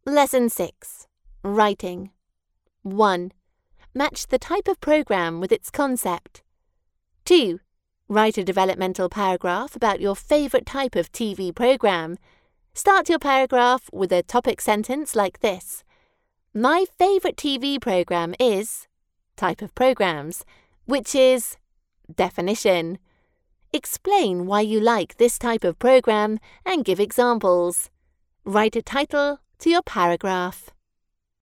Lesson 6. Writing. 1. Match the type of program with its concept. 2. Write a developmental paragraph about your favorite type of TV program. Start your paragraph with a topic sentence like this. My favorite TV program is type of programs, which is definition. Explain why you like this type of program and give examples. Write a title to your paragraph.